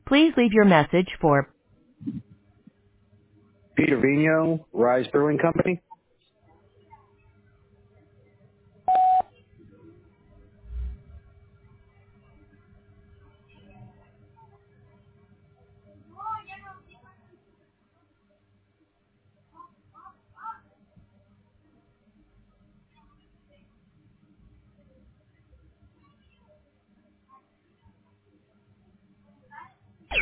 Please leave your message for Peter Vino, Rise Brewing Company.